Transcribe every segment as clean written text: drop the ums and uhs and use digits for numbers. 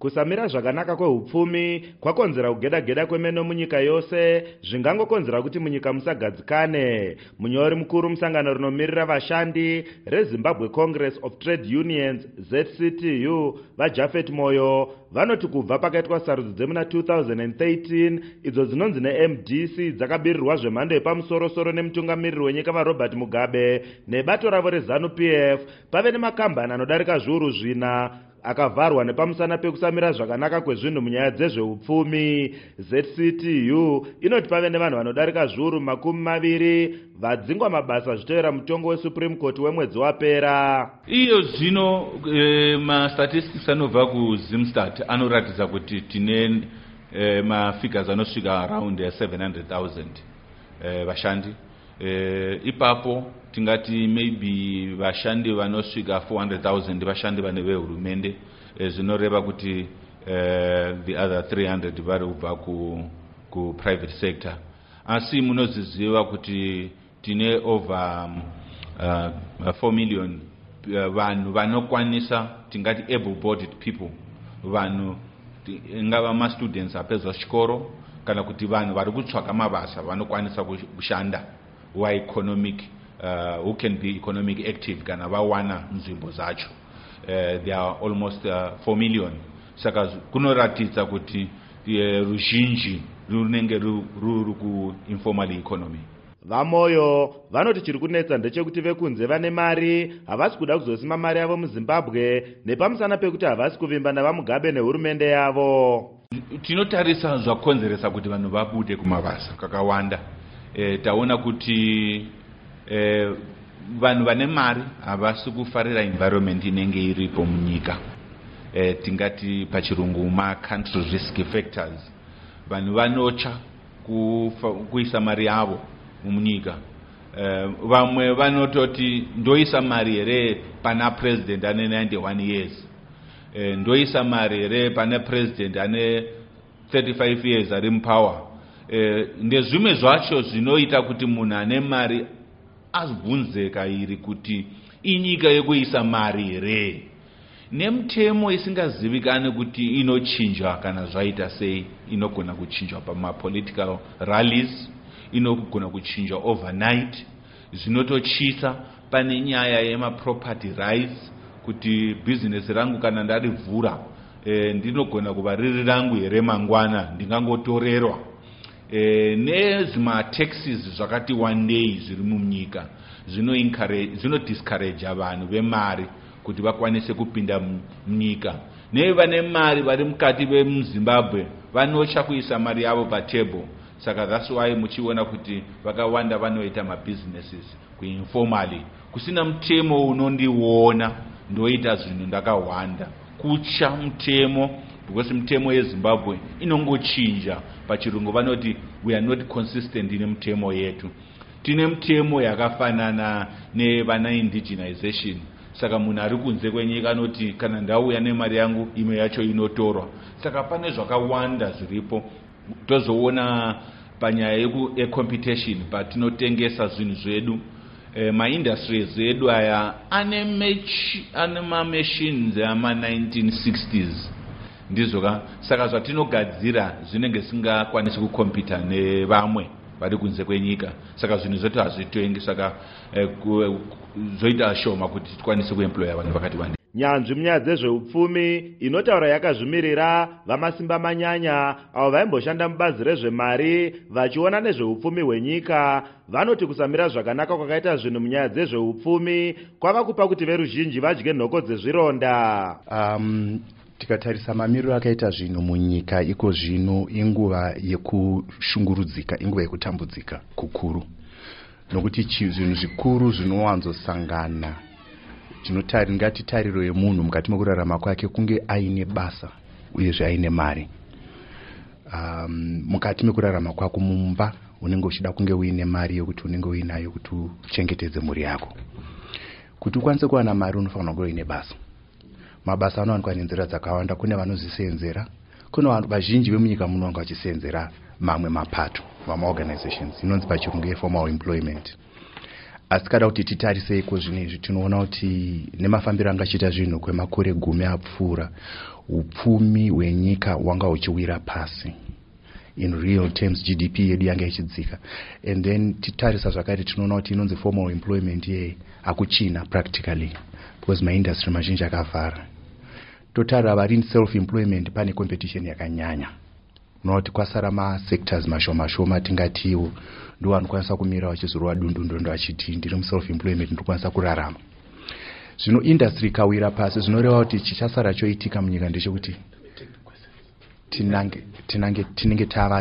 Kusamira zvakanaka kwehupfumi kwakonzera kugeda-geda kwemeno munyika yose, zvingangokonzera kuti munyika musagadzikane. Munyori mukuru musangano rinomirira vashandi reZimbabwe Congress of Trade Unions ZCTU vaJafet Moyo vanoti kubva pakaitwa sarudzo dzemuna 2013 idzo dzinonzi neMDC dzakabirirwa zvemhando yepamusoro-soro nemutungamiriri wenyika vaRobert Mugabe nebato ravo reZANU-PF pave nemakambani anodarika zviuru zvina akavharwa nepamusana pekusamira zvakanaka kwezvinhu munyaya dzezveupfumi. ZCTU inoti pave nevanhu vanodarika zviuru 20 vadzingwa mabasa zvitoera mutongo weSupreme Court wemwedzi wapera. Iyo zvino mastatistics anobva kuZimstat anoratidza kuti tine mafigures anosvika around 700,000 vashandi. Ipapo tingati maybe vashandi vanosvika 400,000 vashandi vane vehurumende, zvinoreva kuti the other 300 vari kubva ku private sector. Asi munoziziva kuti tine over 4 million vanhu vanokwanisa, tingati able-bodied people, vanhu ingava ma-students apedza chikoro kana kuti vanhu vari kutsvaka mabasa vanokwanisa kushanda wa economic who can be economic active kana vawana nzvimbo zacho. There are almost 4 million. Saka kunoratidza kuti ruzhinji runenge ruri ku-informal economy. Vamoyo vanoti chiri kunetsa ndechekuti vekunze vane mari havasi kuda kuzosima mari yavo muZimbabwe nepamusana pekuti havasi kuvimba navaMugabe nehurumende yavo. Tinotarisa zvakonzeresa kuti vanhu vabude kumabasa kakawanda. Taona kuti vanhu vane mari havasi kufarira environment inenge iripo munyika. Tingati pachirungu country risk factors. Vanhu vanocha kuisa mari yavo munyika. Vamwe vanototi ndoisa mari here pana president ane 91 years. Ndoisa mari here pana president ane 35 years ari mupower. Ndezvimwe zvacho zvinoita kuti munhu ane mari azvunzeka iri kuti inyika yekuisa mari here. Nemutemo isingazivikane kuti inochinjwa kana zvaita sei, inogona kuchinjwa pama-political rallies, inogona kuchinjwa overnight. Zvinotochisa pane nyaya yema-property rights, kuti business rangu kana ndarivhura ndinogona kuva riri rangu here mangwana, ndingangotorerwa. Nezvima-taxes zvakati one day zviri munyika zvino-discourage vanhu vemari kuti vakwanise kupinda munyika. Nevane mari vari mukati vemuZimbabwe vanocha kuisa mari yavo patable. Saka that's why muchiona kuti vakawanda vanoita mabusinesses kuinformally. Kusina mutemo unondiona ndoita zvinhu ndakawanda. Kucha mutemo, because mutemo yeZimbabwe inongochinja. Pachirungu vanoti we are not consistent in mutemo yetu. Tine mutemo yakafanana nevana indigenization. Saka munhu ari kunze kwenyika anoti kana ndauya nemari yangu imwe yacho inotorwa. Saka pane zvakawanda zviripo. Tozoona panyaya yecompetition patinotengesa zvinhu zvedu. Ma-industries edu aya ane ma-machines ama-1960s. Ndizoka saka zvatinogadzira zvinenge singakwanisi kukompita nevamwe vari kunze kwenyika. Saka zvinhu zvetu hazvitengi, saka zoita shoma kuti tikwanise kuemploya vanhu vakati wanda. Nyanzvi munyaya dzezveupfumi inotaura yakazvimirira vamasimba manyanya avo vaimboshanda mubazi rezvemari vachiona nezveupfumi hwenyika vanoti kusamira zvakanaka kwakaita zvinhu munyaya dzezveupfumi kwava kupa kuti veruzhinji vadye nhoko dzezvironda. Tikatarisa mamiriro akaita zvinhu munyika iko zvino inguva yekushungurudzika, inguva yekutambudzika kukuru, nokuti zvinhu zvikuru zvinowanzosangana. Ngati tariro yemunhu mukati mekurarama kwake kunge aine basa uyezve aine mari. Mukati mekurarama kwako mumba unenge uchida kunge uine mari yokuti unenge uinayo kuti uchengetedze mhuri yako. Kuti ukwanise kuwana mari unofanira kunge uine basa. Mabasa anowanikwa nenzira dzakawanda. Kune vanozvisenzera, kune vanhu vazhinji vemunyika muno vanga vachisenzera mamwe mapato, vama-organizations, inonzi pachirungu formal employment. Asi kada kuti titarisei zvinezvi tinoona kuti nemafambiro angachiita zvinhu kwemakore 10 apfuura upfumi hwenyika wanga uchiwira pasi. In real terms GDP yedu yanga ichidzika. And then titarisa zvakare tinoona kuti inonzi formal employment ye akuchina practically because my industry mazhinji akavhara. Totarira vari in self employment pane competition yakanyanya. Unoona kwasara ma sectors mashoma tingatiwo ndo vanokwanisa kumira vachizorwa dundu achiti ndiri self employment ndokwanisa kurarama. Zvino industry kawira pasi zvinoreva kuti chichasara choitika munyika ndechekuti tinenge tava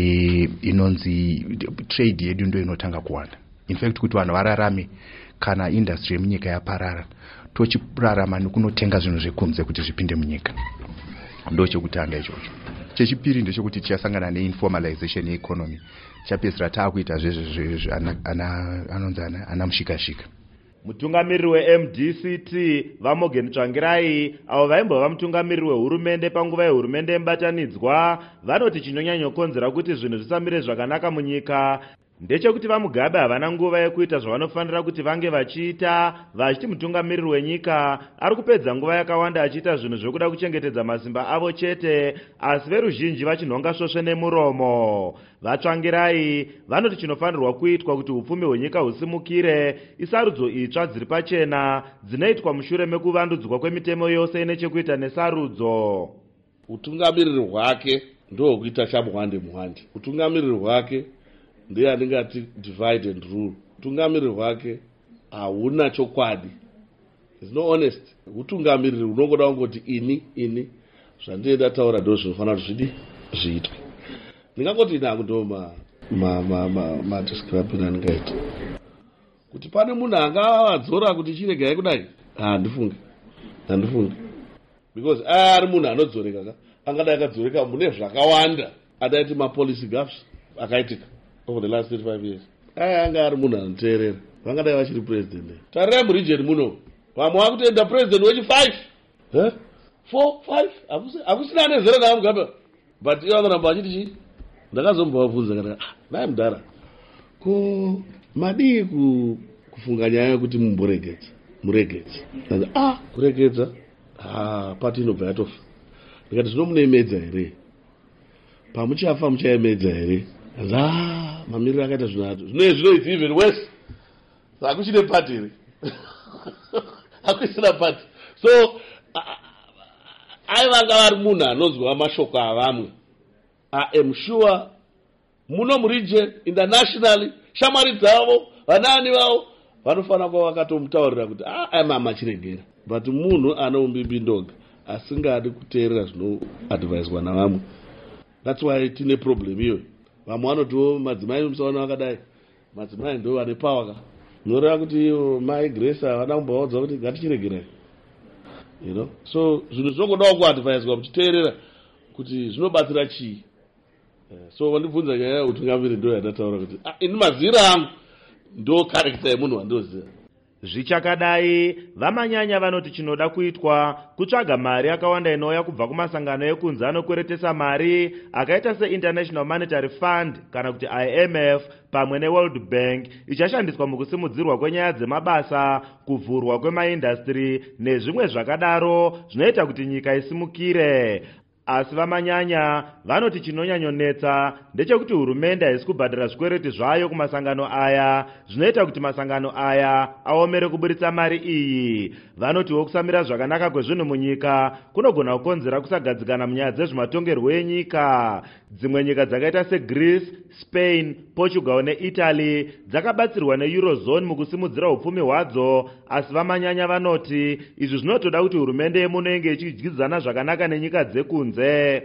inonzi trade yedu ndo inotanga kuwanda. In fact kuti vanhu vararame kana industry yemunyika yaparara tochirarama nekunotenga zvinhu zvekunze kuti zvipinde munyika. Ndo chekutanga ichocho. Chechipiri ndechekuti tichasangana neinformalization yeeconomy. Chapedzisira taakuita zvezvo anonzi ana mushikashika. Mutungamiriri weMDCT Vamogen Tsvangirai avo vaimbova mutungamiriri wehurumende panguva yehurumende yemubatanidzwa vanoti chinonyanyokonzera kuti zvinhu zvisamire zvakanaka munyika ndechekuti vamugabe havana nguva yekuita zvavanofanira kuti vange vachiita, vachiti mutungamiriri wenyika ari kupedza nguva yakawanda achiita zvinhu zvekuda kuchengetedza masimba avo chete, asi veruzhinji vachinhonga svosve nemuromo. Vatsvangirai vanoti chinofanirwa kuitwa kuti upfumi hwenyika husimukire isarudzo itsva dziri pachena dzinoitwa mushure mekuvandudzwa kwemitemo yose ine chekuita nesarudzo. Utungamiriri hwake ndohwekuita chamuhwande muhwande. Utungamiriri hwake ndiye aningati divide and rule. Utungamiriri hwake hauna chokwadi. It's no honest. Utungamiriri unongoda kungoti ini zvandienda taura ndo zvinofanira kuti zviitwe. Ndingangoti nangu ndo madescription angaita. Kuti pane munhu angavadzora kuti chiregai kudai? Handifungi. Because ari munhu anodzoreka angadai akadzoreka mune zvakawanda. Adaiti mapolicy gaps akaitika over the last 35 years. Anga ari munhu anoteerera. Vangadai vachiri president. Tarirai muregion muno. Vamwe vakutoenda president wechi 5. 4, 5. Hakusina anezera naamugamba. But ivo vanoramba vachiti chii? Ndakazombovabvunza kana nai mudhara. Ko madii kufunga nyaya yekuti muregedza. Kuregedza? Pati inobva yatofa. Ndikati zvinomunemedza here? Pamuchafa muchaemedza here? Mamiriro akaita zvinato. Zvinoizvi even worse. Hakuchine pati here. Hakusina pati. So aivanga vari munhu anonzwa mashoko avamwe. I am sure muno muregion internationally shamwari dzavo vanani vavo vanofanira kuva vakatomutaurira kuti amachiregera. But munhu ano umbimbi ndoga asingadi kuteerera zvinoadvaiswa navamwe. That's why tine problem iyo. Vamwe vanotiwo madzimai musaona vakadai. Madzimai ndo vane power ka. Noreva kuti mai Grace havana kumbovaudza kuti ngatichiregerai. You know? So zvinhu zvinongodawo kuadvaiswa muchiteerera kuti zvinobatsira chii. So wandibvunza nyaya yeutungamiriri ndo yandataura kuti ini mazira angu ndo character yemunhu wandoziva. Zvichakadai vamanyanya vanoti chinoda kuitwa kutsvaga mari yakawanda inouya kubva kumasangano ekunze anokweretesa mari akaita seInternational Monetary Fund kana kuti IMF pamwe neWorld Bank ichashandiswa mukusimudzirwa kwenyaya dzemabasa, kuvhurwa kwemaindastri nezvimwe zvakadaro zvinoita kuti nyika isimukire. Asi vamanyanya vanoti chinonyanyonetsa ndechekuti hurumende haisi kubhadhara zvikwereti zvayo kumasangano aya, zvinoita kuti masangano aya aomere kuburitsa mari iyi. Vanotiwo kusamira zvakanaka kwezvinhu munyika kunogona kukonzera kusagadzikana munyaya dzezvematongerwo enyika. Dzimwe nyika dzakaita seGreece, Spain, Portugal neItaly dzakabatsirwa neEurozone mukusimudzira upfumi hwadzo, asi vamanyanya vanoti izvi zvinotoda kuti hurumende yemuno inge ichidyidzana zvakanaka nenyika dzekunze.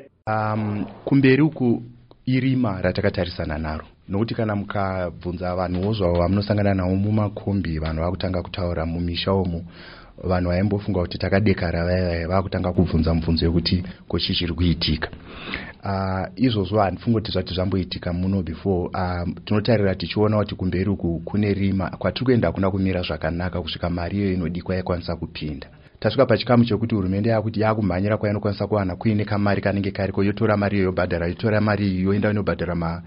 Kumberi uku irima ratakatarisana naro. Nokuti kana mukabvunza vanhuwo zvavo vamunosangana navo mumakombi, vanhu vakutanga kutaura mumisha umu, vanhu vaimbofunga kuti takadekara vaya vakutanga kubvunza mubvunzo yekuti kochi chiri kuitika. Izvozvo handifungi kuti zvati zvamboitika muno before. Tinotarira tichiona kuti kumberi uku kune rima kwatiri kuenda kuna kumira zvakanaka kusvika mari iyo inodikwa yakwanisa kupinda. tasvika pachikamu chekuti hurumende yakuti yakumhanyira kwainokwanisa kuwana kuine kamari kanenge kariko yotora mari yobhadhara, yotora mari yoenda inobhadhara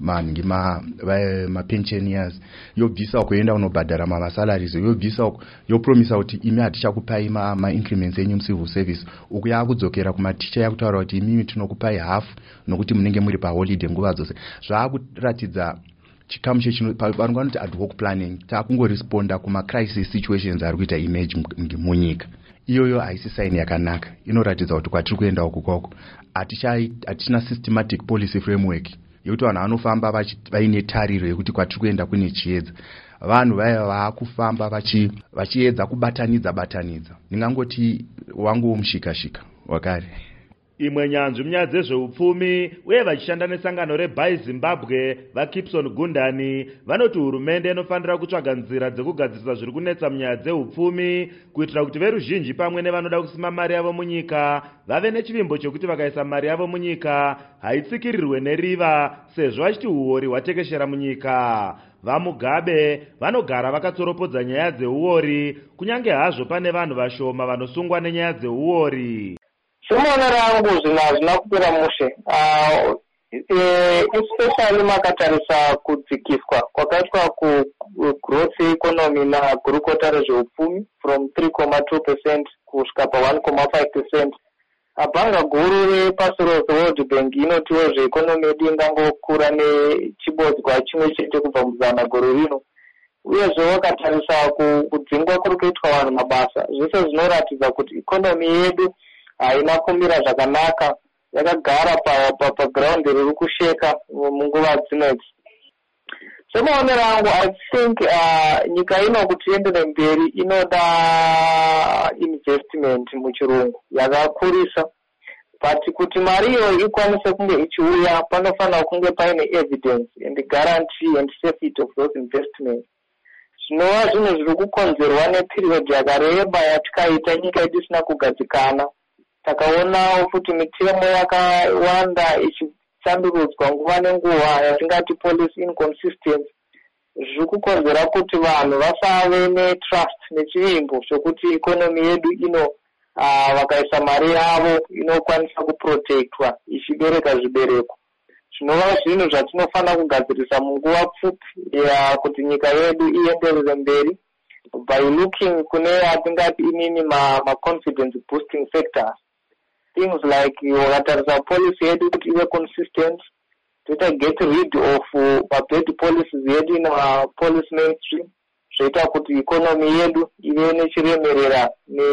mapensioners, yobvisa uko yoenda unobhadhara masalaries, yobvisa uko yopromisa kuti imi hatichakupai increments enyu civil service, uku yakudzokera kumaticha yakutaura kuti imi tinokupai half nokuti munenge muri paholiday nguva dzose. Zvakuratidza chikamu chechino vanoti ad hoc planning, takungoresponda kuma-crisis situations ari kuita emerge munyika. Iyoyo haisi saini yakanaka, inoratidza kuti kwatiri kuenda uku kwako hatina systematic policy framework yekuti vanhu vanofamba vaine tariro yekuti kwatiri kuenda kune chiedza. Vanhu vaya vaakufamba vachiedza kubatanidza. Ndingangoti wangu mushikashika wakare. Imwe nyanzvi munyaya dzezveupfumi uye vachishanda nesangano reBuy Zimbabwe vaKipson Gundani vanoti hurumende inofanira kutsvaga nzira dzekugadzirisa zviri kunetsa munyaya dzeupfumi kuitira kuti veruzhinji pamwe nevanoda kusima mari yavo munyika vave nechivimbo chokuti vakaisa mari yavo munyika haitsikirirwe neriva sezvo vachiti uori hwatekeshera munyika. VaMugabe vanogara vakatsoropodza nyaya dzeuori kunyange hazvo pane vanhu vashoma vanosungwa nenyaya dzeuori. Semuonero rangu zvinhu hazvina kupera mushe, especially makatarisa kudzikiswa kwakaitwa kugrowth economy nagurukota rezveupfumi from 3.2% kusvika pa1.5%. Bhanga guru repasi rose World Bank inotiwo zveekonomi yedu ingangokura nechibodzwa chimwe chete kubva muzana guru rino. Uyezve wakatarisa kudzingwa kuri kuitwa vanhu mabasa, zvese zvinoratidza kuti ikonomi yedu haina kumira zvakanaka, yakagara paground riri kusheka munguva dzinedzi. Semuonero rangu, I think nyika ino kuti iendere mberi inoda investment muchirungu yakakurisa, but kuti mari iyo ikwanise kunge ichiuya panofanira kunge paine evidence and guarantee and safety of those investments. Zvinova zvinhu zviri kukonzerwa neperiod yakareba yatikaita nyika yedu isina kugadzikana. Takaonawo kuti mitemo yakawanda ichitsandurudzwa nguva nenguva yatingati policy inconsistency, zviri kukonzera kuti vanhu vasave netrust nechivimbo chokuti ikonomi yedu ino vakaisa mari yavo inokwanisa kuprotectwa ichibereka zvibereko. Zvinova zvinhu zvatinofanira kugadzirisa munguva pfupi kuti nyika yedu ienderere mberi by looking kune atingati inini ma-confidence boosting factors. Things like wakatarisa policy yedu kuti ive consistent, toita get rid of bad policies yedu in our policy mainstream, zvoita kuti ikonomi yedu ive nechiremerera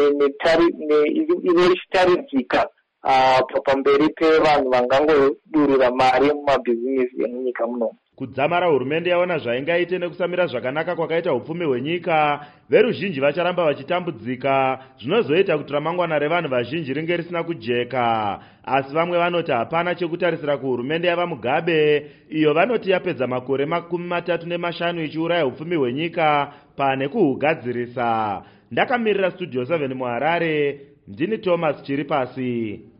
ive ichitaridzika pamberi pevanhu vangangodurira mari mumabhizinesi emunyika muno. Kudzamara hurumende yaona zvaingaite nekusamira zvakanaka kwakaita upfumi hwenyika, veruzhinji vacharamba vachitambudzika, zvinozoita kuti ramangwana revanhu vazhinji ringe risina kujeka. Asi vamwe vanoti hapana chekutarisira kuhurumende yavaMugabe, iyo vanoti yapedza makore 35 ichiuraya upfumi hwenyika pane kuhugadzirisa. Ndakamirira Studio 7 muHarare, ndini Thomas Chiripasi.